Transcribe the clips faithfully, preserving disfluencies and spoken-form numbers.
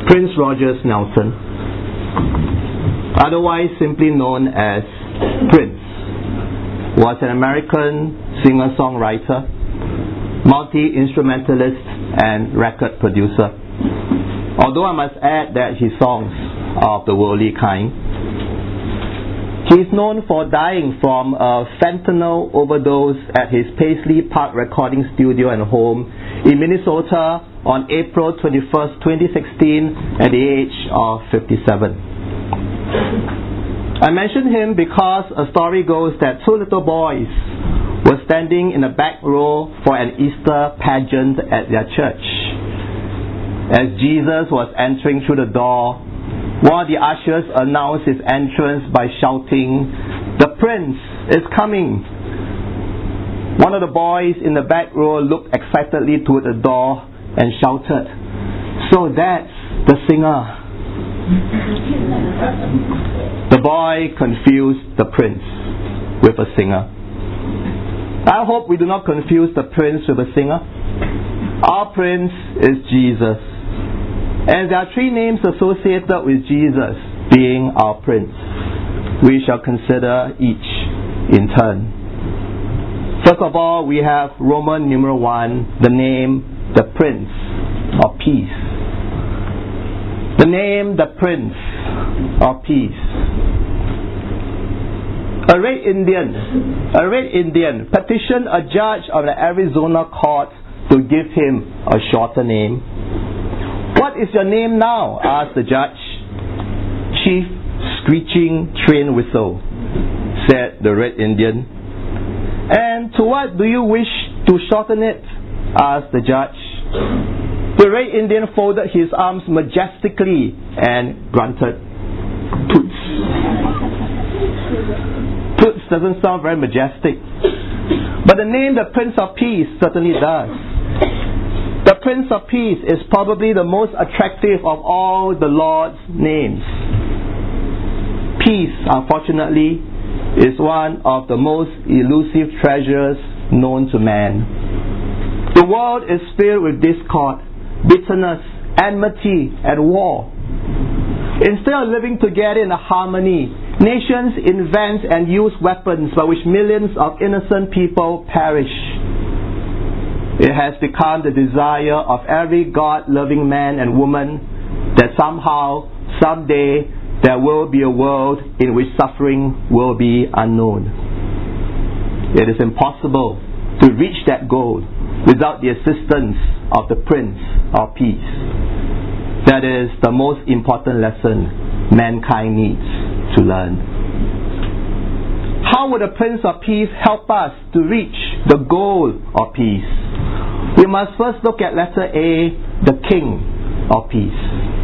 Prince Rogers Nelson, otherwise simply known as Prince, was an American singer-songwriter, multi-instrumentalist and record producer. Although I must add that his songs are of the worldly kind. He is known for dying from a fentanyl overdose at his Paisley Park recording studio and home in Minnesota on April twenty-first, twenty sixteen at the age of fifty-seven. I mention him because a story goes that two little boys were standing in the back row for an Easter pageant at their church. As Jesus was entering through the door, one of the ushers announced his entrance by shouting, "The Prince is coming." One of the boys in the back row looked excitedly toward the door and shouted, "So that's the singer." The boy confused the prince with a singer. I hope we do not confuse the prince with a singer. Our prince is Jesus. And there are three names associated with Jesus being our prince. We shall consider each in turn. First of all, we have Roman numeral one, the name, the Prince of Peace. The name, the Prince of Peace. A red Indian, a red Indian petitioned a judge of the Arizona court to give him a shorter name. "What is your name now?" asked the judge. "Chief Screeching Train Whistle," said the red Indian. "And to what do you wish to shorten it?" asked the judge. The red Indian folded his arms majestically and grunted, "Toots." Toots doesn't sound very majestic, but the name the Prince of Peace certainly does. The Prince of Peace is probably the most attractive of all the Lord's names. Peace, unfortunately, is one of the most elusive treasures known to man. The world is filled with discord, bitterness, enmity, and war. Instead of living together in a harmony, nations invent and use weapons by which millions of innocent people perish. It has become the desire of every God-loving man and woman that somehow, someday, there will be a world in which suffering will be unknown. It is impossible to reach that goal without the assistance of the Prince of Peace. That is the most important lesson mankind needs to learn. How would the Prince of Peace help us to reach the goal of peace? We must first look at letter A, the King of Peace.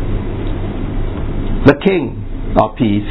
The King of Peace.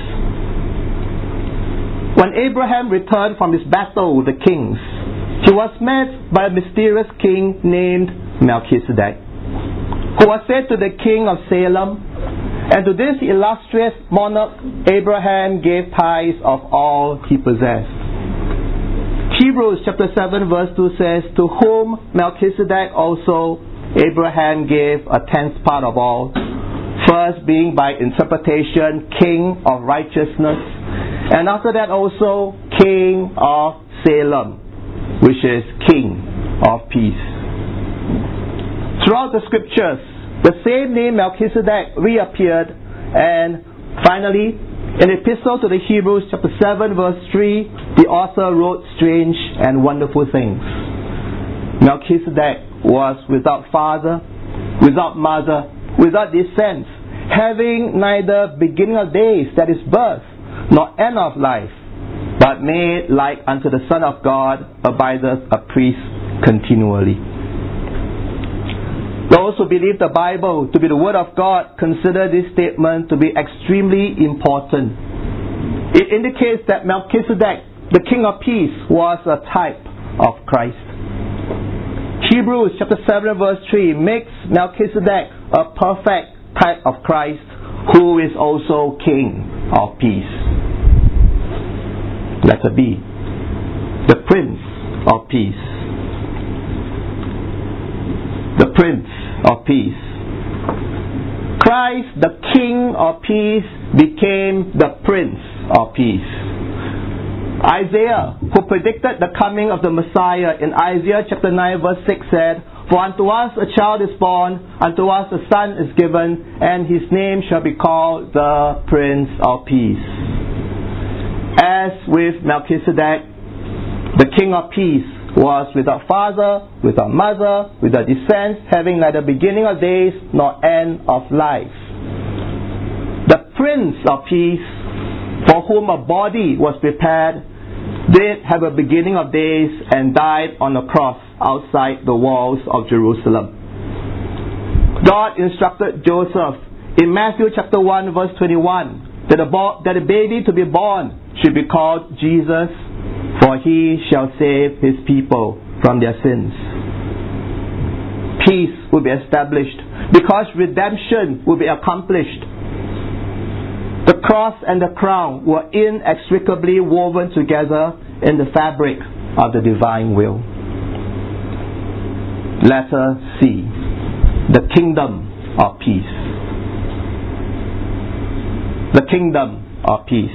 When Abraham returned from his battle with the kings, he was met by a mysterious king named Melchizedek, who was said to the king of Salem, and to this illustrious monarch Abraham gave tithes of all he possessed. Hebrews chapter seven verse two says, "To whom Melchizedek also Abraham gave a tenth part of all, first being by interpretation king of righteousness, and after that also king of Salem," which is king of peace. Throughout the scriptures, the same name Melchizedek reappeared, and finally, in the Epistle to the Hebrews chapter seven verse three, the author wrote strange and wonderful things. Melchizedek was without father, without mother, without descent, having neither beginning of days, that is birth, nor end of life, but made like unto the Son of God, abideth a priest continually. Those who believe the Bible to be the Word of God consider this statement to be extremely important. It indicates that Melchizedek, the King of Peace, was a type of Christ. Hebrews chapter seven verse three makes Melchizedek a perfect type of Christ, who is also King of Peace. Letter B, the Prince of Peace. The Prince of Peace. Christ, the King of peace, became the Prince of peace. Isaiah, who predicted the coming of the Messiah in Isaiah chapter nine verse six said, "For unto us a child is born, unto us a son is given, and his name shall be called the Prince of Peace." As with Melchizedek, the King of Peace was without father, without mother, without descent, having neither beginning of days nor end of life. The Prince of Peace, for whom a body was prepared, did have a beginning of days and died on a cross outside the walls of Jerusalem. God instructed Joseph in Matthew chapter one verse twenty-one that a, bo- that a baby to be born should be called Jesus, for he shall save his people from their sins. Peace will be established because redemption will be accomplished. The cross and the crown were inextricably woven together in the fabric of the divine will. Letter C. The kingdom of peace. The kingdom of peace.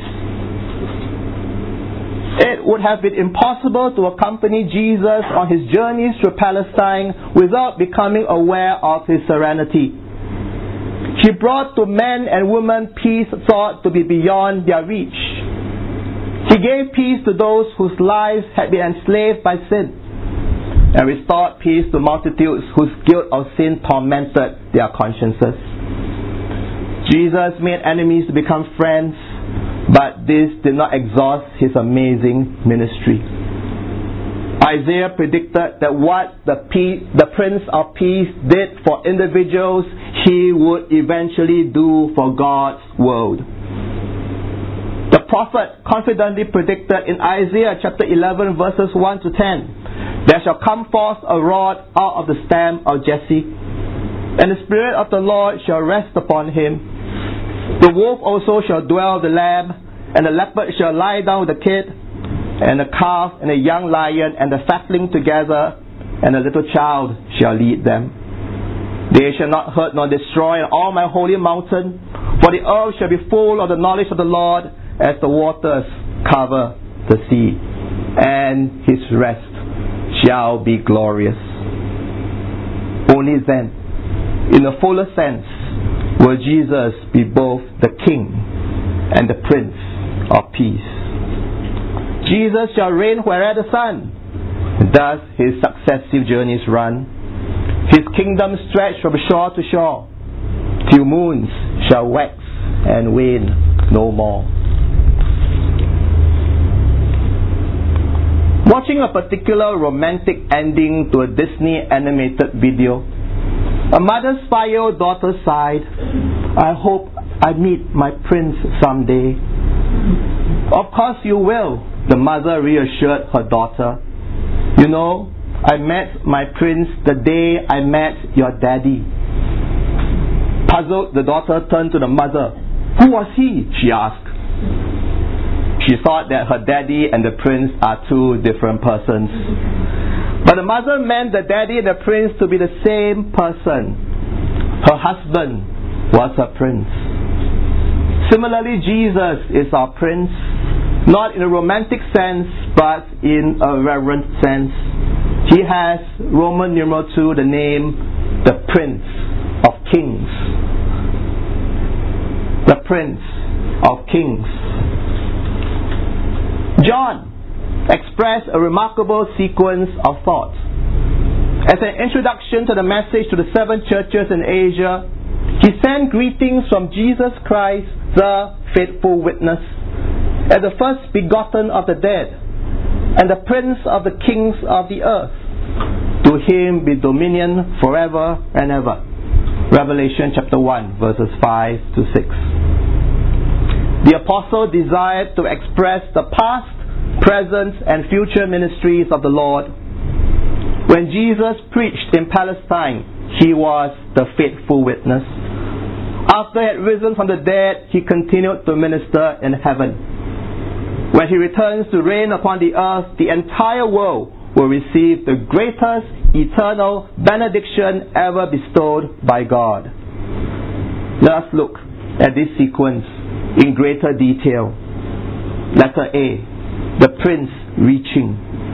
It would have been impossible to accompany Jesus on his journeys through Palestine without becoming aware of his serenity. He brought to men and women peace thought to be beyond their reach. He gave peace to those whose lives had been enslaved by sin, and restored peace to multitudes whose guilt of sin tormented their consciences. Jesus made enemies to become friends, but this did not exhaust his amazing ministry. Isaiah predicted that what the, peace, the Prince of Peace did for individuals, he would eventually do for God's world. The prophet confidently predicted in Isaiah chapter eleven verses one to ten, "There shall come forth a rod out of the stem of Jesse, and the Spirit of the Lord shall rest upon him. The wolf also shall dwell with the lamb, and the leopard shall lie down with the kid, and the calf and the young lion and the fatling together, and a little child shall lead them. They shall not hurt nor destroy in all my holy mountain, for the earth shall be full of the knowledge of the Lord as the waters cover the sea, and his rest shall be glorious." Only then, in the fuller sense, will Jesus be both the King and the Prince of Peace. Jesus shall reign wherever the sun does his successive journeys run. His kingdom stretch from shore to shore, till moons shall wax and wane no more. Watching a particular romantic ending to a Disney animated video, a mother's five-year-old daughter sighed, "I hope I meet my prince someday." "Of course you will," the mother reassured her daughter. "You know, I met my prince the day I met your daddy." Puzzled, the daughter turned to the mother. "Who was he?" she asked. She thought that her daddy and the prince are two different persons. But the mother meant the daddy and the prince to be the same person. Her husband was her prince. Similarly, Jesus is our prince, not in a romantic sense, but in a reverent sense. He has, Roman numeral two, the name, the Prince of Kings. The Prince of Kings. John expressed a remarkable sequence of thoughts. As an introduction to the message to the seven churches in Asia, he sent greetings from Jesus Christ, the faithful witness, as the first begotten of the dead, and the Prince of the kings of the earth. To him be dominion forever and ever. Revelation chapter one, verses five to six. The apostle desired to express the past, present, and future ministries of the Lord. When Jesus preached in Palestine, he was the faithful witness. After he had risen from the dead, he continued to minister in heaven. When he returns to reign upon the earth, the entire world will receive the greatest eternal benediction ever bestowed by God. Let us look at this sequence in greater detail. Letter A, the prince reaching.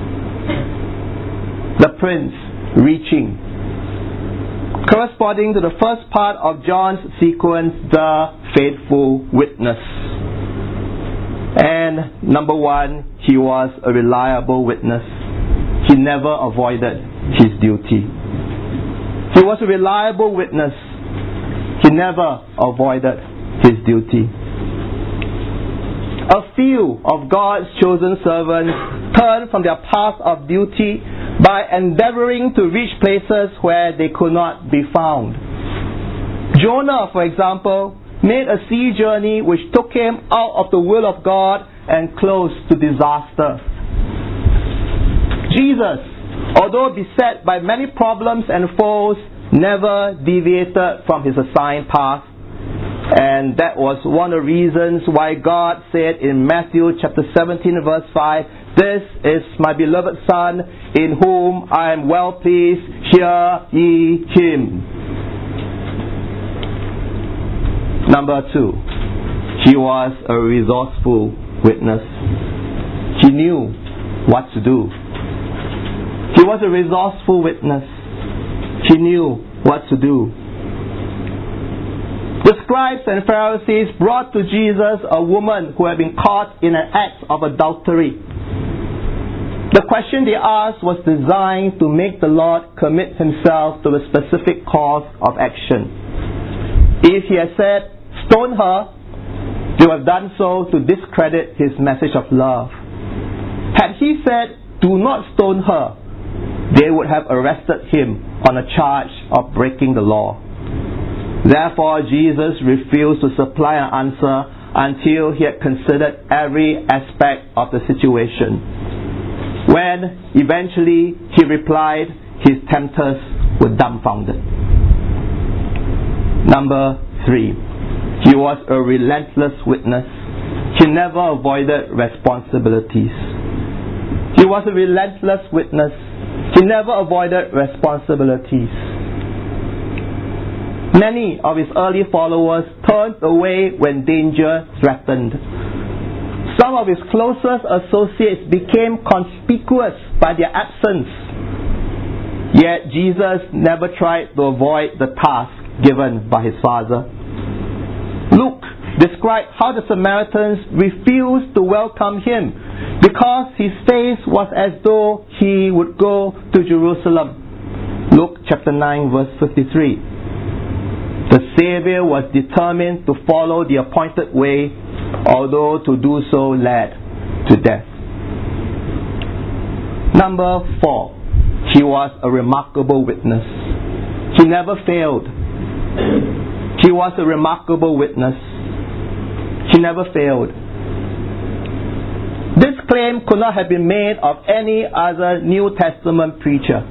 The prince reaching. Corresponding to the first part of John's sequence, the faithful witness. And number one, he was a reliable witness. He never avoided his duty. He was a reliable witness. He never avoided his duty. A few of God's chosen servants turned from their path of duty by endeavoring to reach places where they could not be found. Jonah, for example, made a sea journey which took him out of the will of God and close to disaster. Jesus, although beset by many problems and foes, never deviated from his assigned path. And that was one of the reasons why God said in Matthew chapter seventeen verse five, "This is my beloved Son, in whom I am well pleased, hear ye him." Number two, he was a resourceful witness. He knew what to do. He was a resourceful witness. He knew what to do. The scribes and Pharisees brought to Jesus a woman who had been caught in an act of adultery. The question they asked was designed to make the Lord commit himself to a specific course of action. If he had said, "Stone her," they would have done so to discredit his message of love. Had he said, "Do not stone her," they would have arrested him on a charge of breaking the law. Therefore, Jesus refused to supply an answer until he had considered every aspect of the situation. When eventually he replied, his tempters were dumbfounded. Number three, he was a relentless witness. He never avoided responsibilities. He was a relentless witness. He never avoided responsibilities. Many of his early followers turned away when danger threatened. Some of his closest associates became conspicuous by their absence. Yet Jesus never tried to avoid the task given by his Father. Luke described how the Samaritans refused to welcome him because his face was as though he would go to Jerusalem. Luke chapter nine verse fifty-three. The Savior was determined to follow the appointed way, although to do so led to death. Number four, he was a remarkable witness. He never failed. He was a remarkable witness. He never failed. This claim could not have been made of any other New Testament preacher.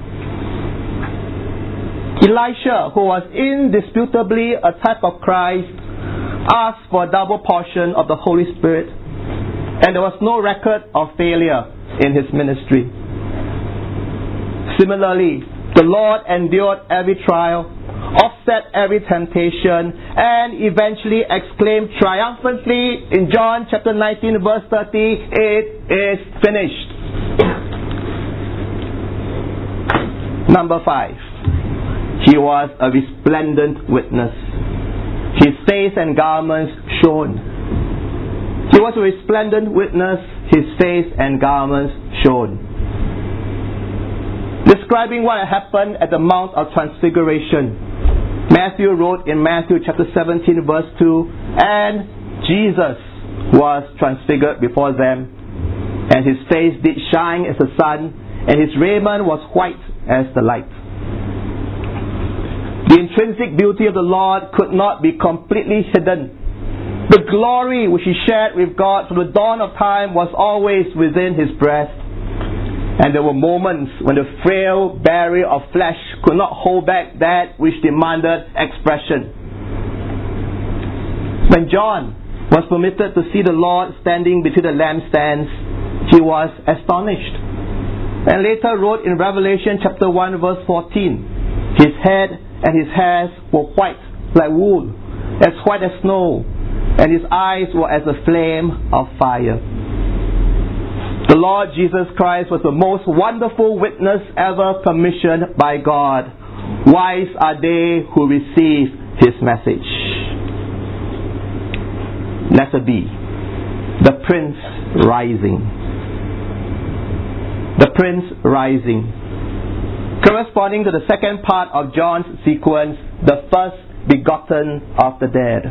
Elisha, who was indisputably a type of Christ, asked for a double portion of the Holy Spirit, and there was no record of failure in his ministry. Similarly, the Lord endured every trial, offset every temptation, and eventually exclaimed triumphantly in John chapter nineteen verse thirty, "It is finished." Number five, he was a resplendent witness. His face and garments shone. He was a resplendent witness. His face and garments shone. Describing what happened at the Mount of Transfiguration, Matthew wrote in Matthew chapter seventeen verse two, "And Jesus was transfigured before them, and his face did shine as the sun, and his raiment was white as the light." The intrinsic beauty of the Lord could not be completely hidden. The glory which he shared with God from the dawn of time was always within his breast. And there were moments when the frail barrier of flesh could not hold back that which demanded expression. When John was permitted to see the Lord standing between the lampstands, he was astonished. And later wrote in Revelation chapter one verse fourteen, "His head and his hairs were white like wool, as white as snow, and his eyes were as a flame of fire. The Lord Jesus Christ was the most wonderful witness ever commissioned by God. Wise are they who receive his message. Letter B. The Prince rising. The Prince rising. Corresponding to the second part of John's sequence, the first begotten of the dead.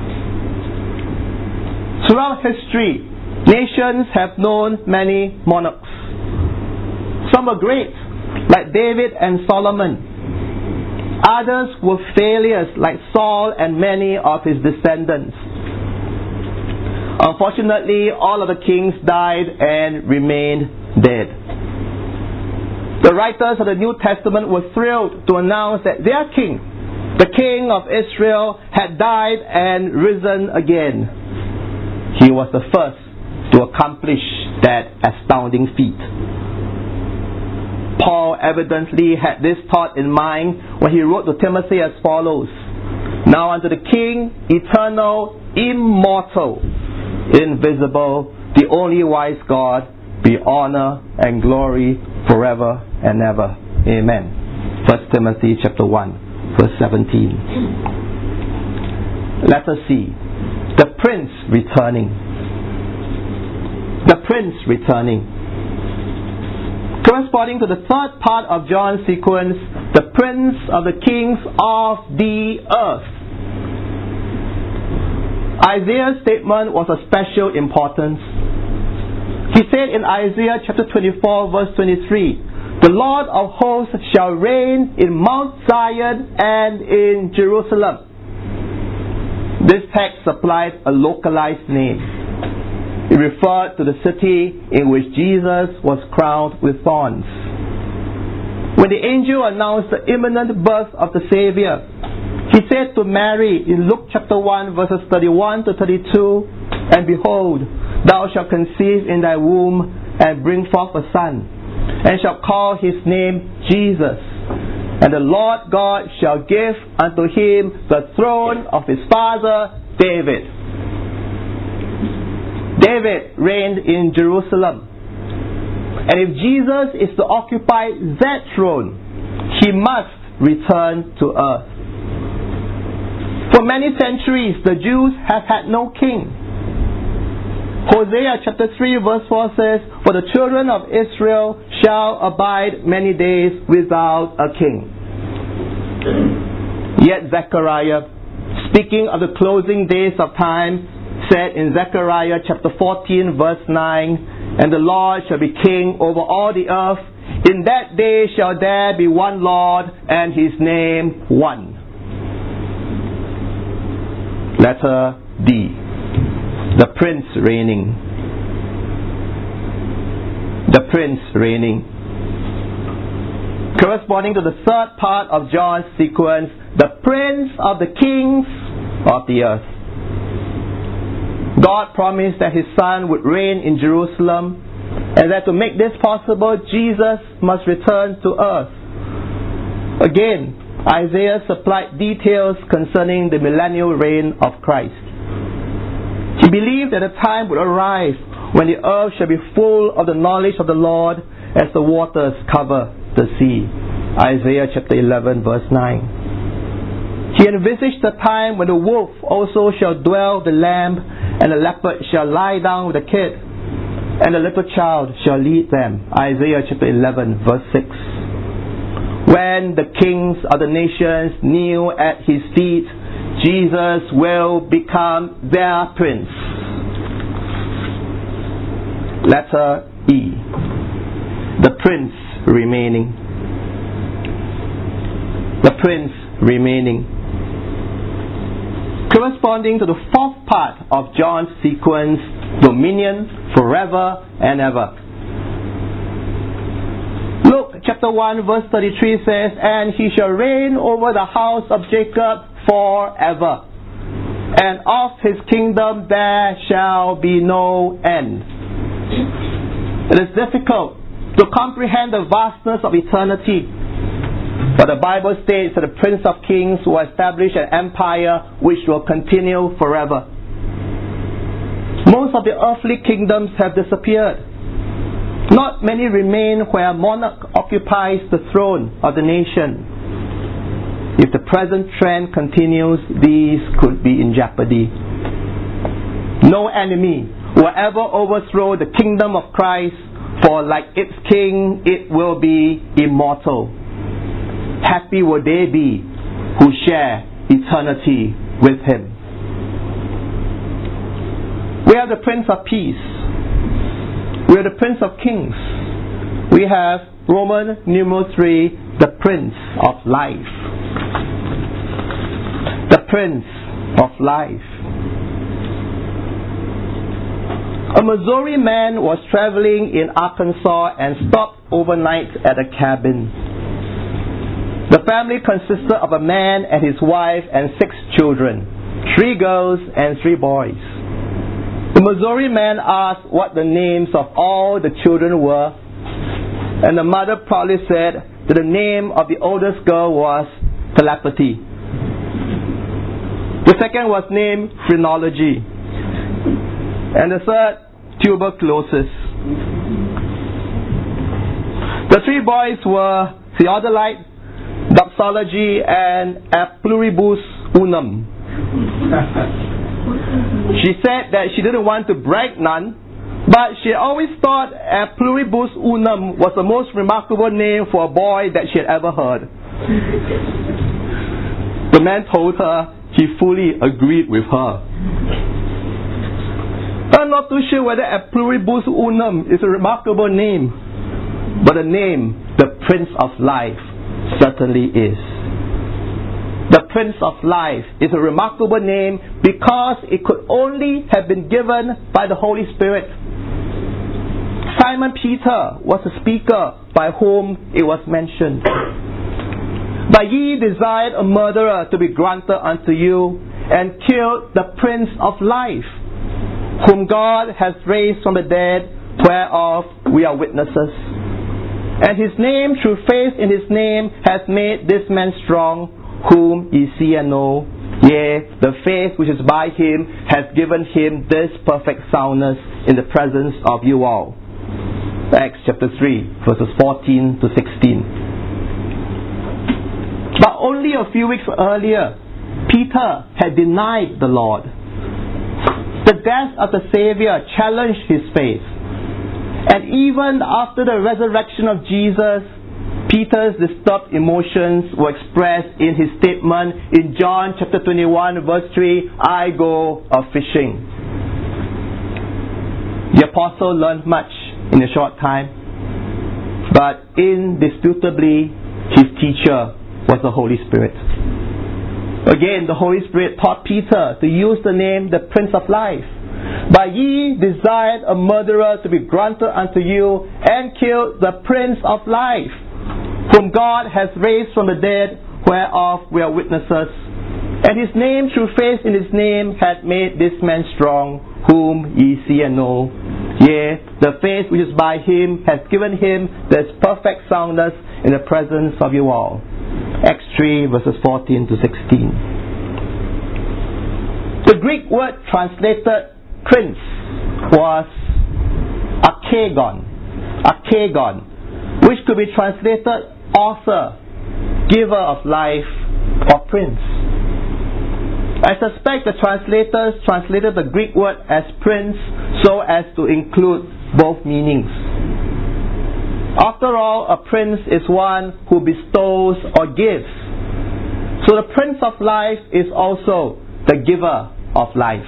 Throughout history, nations have known many monarchs. Some were great, like David and Solomon. Others were failures, like Saul and many of his descendants. Unfortunately, all of the kings died and remained dead. The writers of the New Testament were thrilled to announce that their king, the King of Israel, had died and risen again. He was the first to accomplish that astounding feat. Paul evidently had this thought in mind when he wrote to Timothy as follows: Now unto the King, eternal, immortal, invisible, the only wise God, be honor and glory forever and ever. Amen. First Timothy chapter one, verse seventeen. Letter C. The Prince returning. The Prince returning. Corresponding to the third part of John's sequence, the Prince of the Kings of the earth. Isaiah's statement was of special importance. He said in Isaiah chapter twenty-four, verse twenty-three, The Lord of hosts shall reign in Mount Zion and in Jerusalem. This text supplied a localized name. It referred to the city in which Jesus was crowned with thorns. When the angel announced the imminent birth of the Savior, he said to Mary in Luke chapter one, verses thirty-one to thirty-two, And behold, thou shalt conceive in thy womb and bring forth a son, and shalt call his name Jesus. And the Lord God shall give unto him the throne of his father David. David reigned in Jerusalem. And if Jesus is to occupy that throne, he must return to earth. For many centuries, the Jews have had no king. Hosea chapter three verse four says, For the children of Israel shall abide many days without a king. Yet Zechariah, speaking of the closing days of time, said in Zechariah chapter fourteen verse nine, And the Lord shall be king over all the earth. In that day shall there be one Lord, and his name one. Letter D. The Prince reigning. The Prince reigning. Corresponding to the third part of John's sequence, the Prince of the Kings of the earth. God promised that his son would reign in Jerusalem, and that to make this possible, Jesus must return to earth. Again, Isaiah supplied details concerning the millennial reign of Christ. He believed that a time would arrive when the earth shall be full of the knowledge of the Lord as the waters cover the sea. Isaiah chapter eleven verse nine. He envisaged the time when the wolf also shall dwell with the lamb, and the leopard shall lie down with the kid, and the little child shall lead them. Isaiah chapter eleven verse six. When the kings of the nations kneel at his feet, Jesus will become their prince. Letter E. The Prince remaining. The Prince remaining. Corresponding to the fourth part of John's sequence, dominion forever and ever. Luke chapter one verse thirty-three says, And he shall reign over the house of Jacob forever, and of his kingdom there shall be no end. It is difficult to comprehend the vastness of eternity, But the Bible states that the Prince of Kings will establish an empire which will continue forever. Most of the earthly kingdoms have disappeared. Not many remain where a monarch occupies the throne of the nation. If the present trend continues, these could be in jeopardy. No enemy will ever overthrow the kingdom of Christ, for like its king, it will be immortal. Happy will they be who share eternity with Him. We have the Prince of Peace. We have the Prince of Kings. We have Roman numeral three, the Prince of Life. The Prince of Life. A Missouri man was traveling in Arkansas and stopped overnight at a cabin. The family consisted of a man and his wife and six children, three girls and three boys. The Missouri man asked what the names of all the children were, and the mother proudly said that the name of the oldest girl was Telepathy. The second was named Phrenology, and the third, Tuberculosis. The three boys were Theodolite, Doxology, and A Pluribus Unum. She said that she didn't want to brag none, but she always thought A Pluribus Unum was the most remarkable name for a boy that she had ever heard. The man told her he fully agreed with her. I'm not too sure whether A Pluribus Unum is a remarkable name, but the name, the Prince of Life, certainly is. The Prince of Life is a remarkable name because it could only have been given by the Holy Spirit. Simon Peter was a speaker by whom it was mentioned. But ye desired a murderer to be granted unto you, and killed the Prince of Life, whom God has raised from the dead, whereof we are witnesses. And his name, through faith in his name, has made this man strong, whom ye see and know. Yea, the faith which is by him has given him this perfect soundness in the presence of you all. Acts chapter three, verses fourteen to sixteen. But only a few weeks earlier, Peter had denied the Lord. The death of the Savior challenged his faith. And even after the resurrection of Jesus, Peter's disturbed emotions were expressed in his statement in John chapter twenty-one, verse three, I go a-fishing. The apostle learned much in a short time, but indisputably his teacher was the Holy Spirit. Again, the Holy Spirit taught Peter to use the name the Prince of Life. But ye desired a murderer to be granted unto you, and killed the Prince of Life, whom God has raised from the dead, whereof we are witnesses. And his name, through faith in his name, hath made this man strong, whom ye see and know. Yea, the faith which is by him has given him this perfect soundness in the presence of you all. Acts three, verses fourteen to sixteen. The Greek word translated prince was archegon, archegon, which could be translated author, giver of life, or prince. I suspect the translators translated the Greek word as prince so as to include both meanings. After all, a prince is one who bestows or gives. So the Prince of Life is also the giver of life.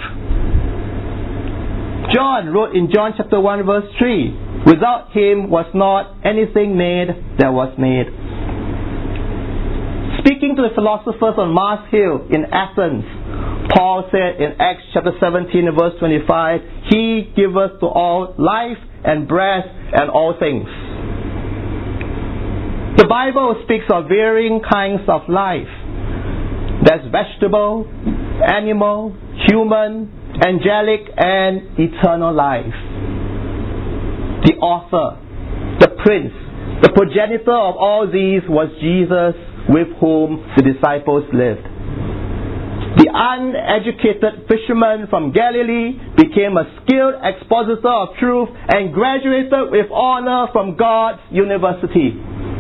John wrote in John chapter one, verse three, without him was not anything made that was made. Speaking to the philosophers on Mars Hill in Athens, Paul said in Acts chapter seventeen, verse twenty-five, He giveth to all life and breath and all things. The Bible speaks of varying kinds of life. There's vegetable, animal, human, angelic, and eternal life. The author, the prince, the progenitor of all these was Jesus, with whom the disciples lived. The uneducated fisherman from Galilee became a skilled expositor of truth and graduated with honor from God's university.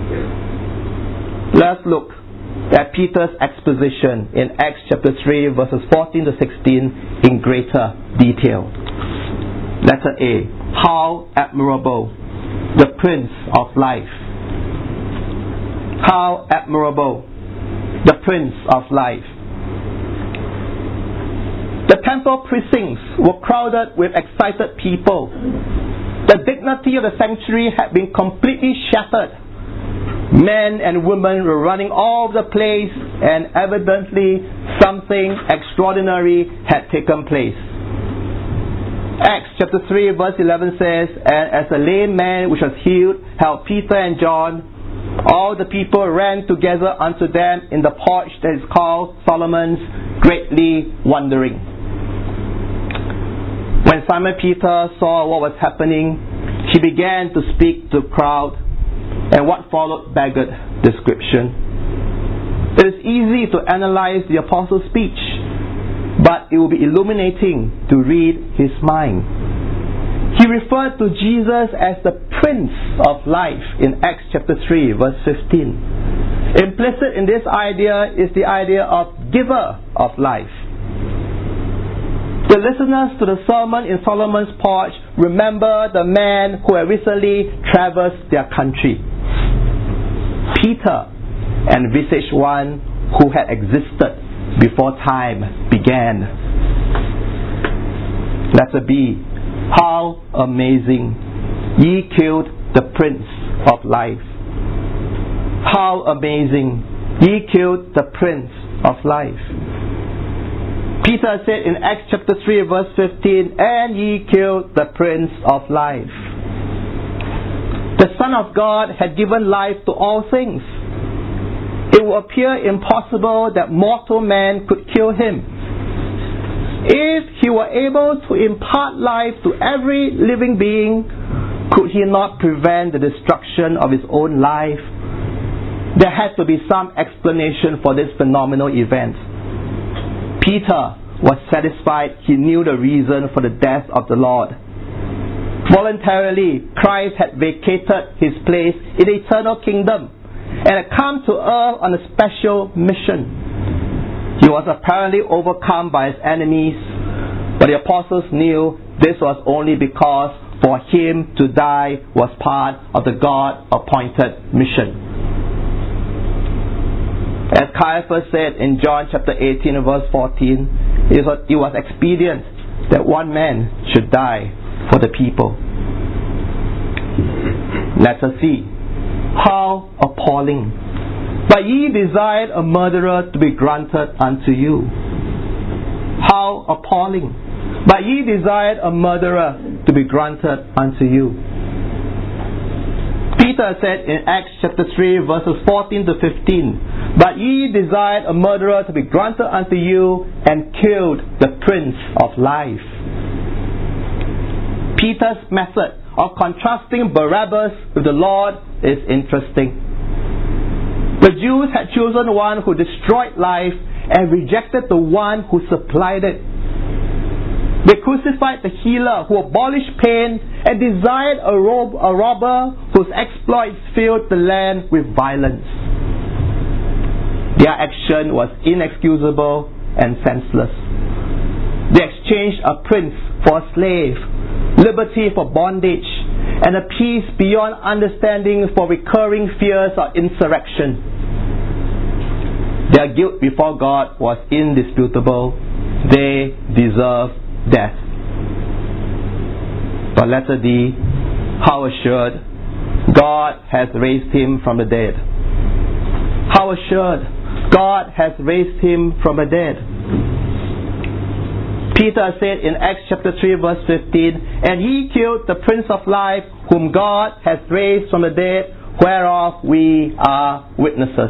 Let's look at Peter's exposition in Acts chapter three verses fourteen to sixteen in greater detail. Letter A. How admirable, the Prince of Life. How admirable, the Prince of Life. The temple precincts were crowded with excited people. The dignity of the sanctuary had been completely shattered. Men and women were running all over the place, and evidently something extraordinary had taken place. Acts chapter three verse eleven says, "And as a lame man which was healed helped Peter and John, all the people ran together unto them in the porch that is called Solomon's, greatly wondering." When Simon Peter saw what was happening, he began to speak to the crowd, and what followed beggared description. It is easy to analyze the apostle's speech, but it will be illuminating to read his mind. He referred to Jesus as the Prince of Life in Acts chapter three verse fifteen. Implicit in this idea is the idea of giver of life. The listeners to the sermon in Solomon's porch remember the man who had recently traversed their country. Peter envisaged one who had existed before time began. Letter B. How amazing! Ye killed the Prince of Life. How amazing! Ye killed the Prince of Life. Peter said in Acts chapter three verse fifteen, "And ye killed the Prince of Life." The Son of God had given life to all things. It would appear impossible that mortal man could kill him. If he were able to impart life to every living being, could he not prevent the destruction of his own life? There had to be some explanation for this phenomenal event. Peter was satisfied he knew the reason for the death of the Lord. Voluntarily, Christ had vacated his place in the eternal kingdom and had come to earth on a special mission. He was apparently overcome by his enemies, but the apostles knew this was only because for him to die was part of the God-appointed mission. As Caiaphas said in John chapter eighteen verse fourteen, it was, it was expedient that one man should die for the people. Letter C. How appalling! But ye desired a murderer to be granted unto you. How appalling! But ye desired a murderer to be granted unto you. Peter said in Acts chapter three verses fourteen to fifteen, "But ye desired a murderer to be granted unto you, and killed the Prince of Life." Peter's method of contrasting Barabbas with the Lord is interesting. The Jews had chosen one who destroyed life and rejected the one who supplied it. They crucified the healer who abolished pain and desired a, rob- a robber whose exploits filled the land with violence. Their action was inexcusable and senseless. They exchanged a prince for a slave, liberty for bondage, and a peace beyond understanding for recurring fears of insurrection. Their guilt before God was indisputable. They deserved death. But letter D, how assured God has raised him from the dead. How assured God has raised him from the dead. Peter said in Acts chapter three verse fifteen, "And he killed the Prince of Life, whom God has raised from the dead, whereof we are witnesses."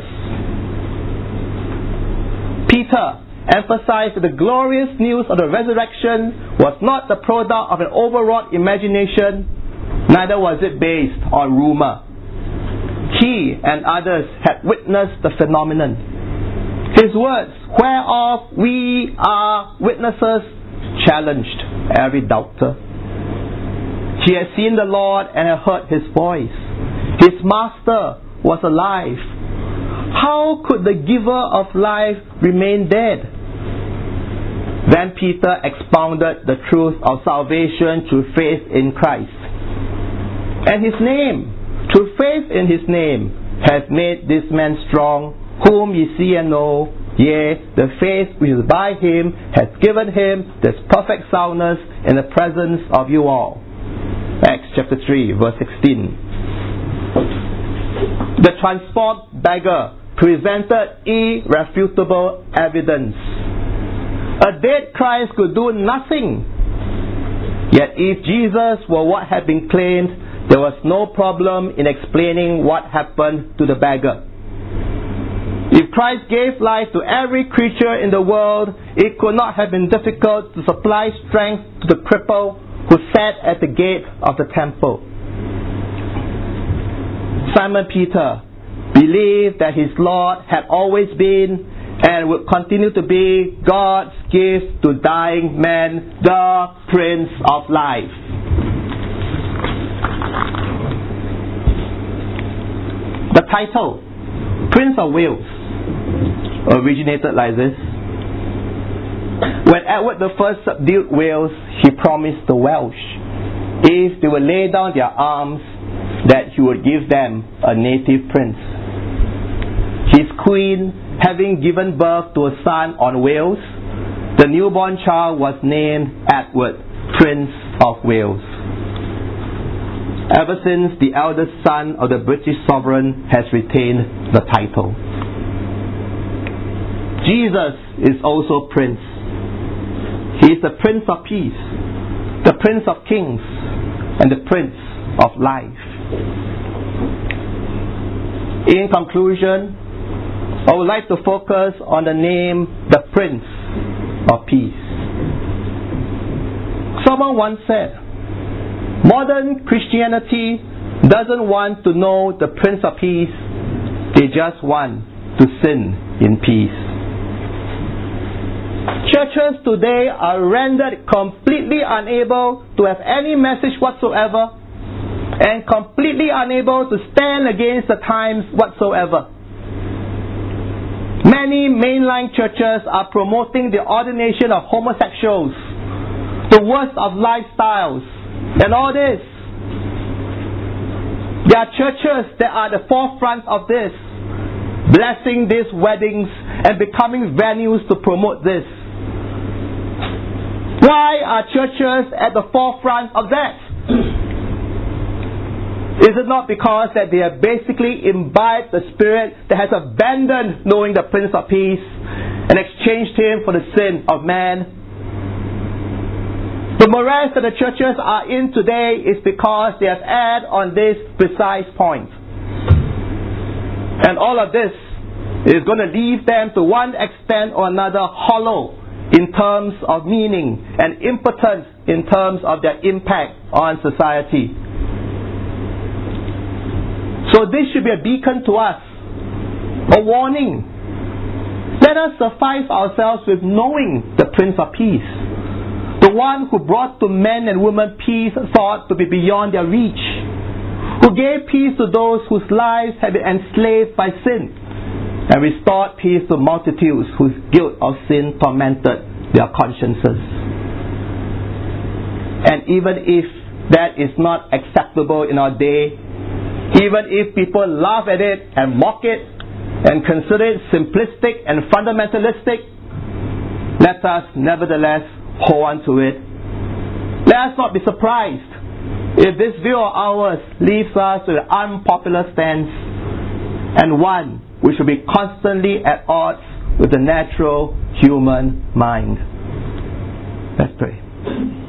Peter emphasized that the glorious news of the resurrection was not the product of an overwrought imagination, neither was it based on rumor. he and others had witnessed the phenomenon. His words, whereof we are witnesses, challenged every doubter. He had seen the Lord and had heard His voice. His Master was alive. How could the giver of life remain dead? Then Peter expounded the truth of salvation through faith in Christ. And His name, through faith in His name, has made this man strong, whom ye see and know. Yea, the faith which is by Him has given Him this perfect soundness in the presence of you all. Acts chapter three, verse sixteen. The transformed beggar presented irrefutable evidence. A dead Christ could do nothing. Yet if Jesus were what had been claimed, there was no problem in explaining what happened to the beggar. If Christ gave life to every creature in the world, it could not have been difficult to supply strength to the cripple who sat at the gate of the temple. Simon Peter believed that his Lord had always been and would continue to be God's gift to dying men, the Prince of Life. The title, Prince of Wales, originated like this. When Edward the First subdued Wales, he promised the Welsh, if they would lay down their arms, that he would give them a native prince. His queen, having given birth to a son on Wales, the newborn child was named Edward, Prince of Wales. Ever since, the eldest son of the British sovereign has retained the title. Jesus is also Prince. He is the Prince of Peace, the Prince of Kings, and the Prince of Life. In conclusion, I would like to focus on the name, the Prince of Peace. Someone once said, modern Christianity doesn't want to know the Prince of Peace, they just want to sin in peace. Churches today are rendered completely unable to have any message whatsoever and completely unable to stand against the times whatsoever. Many mainline churches are promoting the ordination of homosexuals, the worst of lifestyles, and all this. There are churches that are at the forefront of this, blessing these weddings and becoming venues to promote this. Why are churches at the forefront of that? Is it not because that they have basically imbibed the spirit that has abandoned knowing the Prince of Peace and exchanged Him for the sin of man? The morass that the churches are in today is because they have erred on this precise point. And all of this is going to leave them to one extent or another hollow in terms of meaning and impotent in terms of their impact on society. So this should be a beacon to us, a warning. Let us suffice ourselves with knowing the Prince of Peace, the one who brought to men and women peace thought to be beyond their reach, who gave peace to those whose lives had been enslaved by sin, and restored peace to multitudes whose guilt of sin tormented their consciences. And even if that is not acceptable in our day, even if people laugh at it and mock it and consider it simplistic and fundamentalistic, let us nevertheless hold on to it. Let us not be surprised if this view of ours leaves us with an unpopular stance and one which will be constantly at odds with the natural human mind. Let's pray.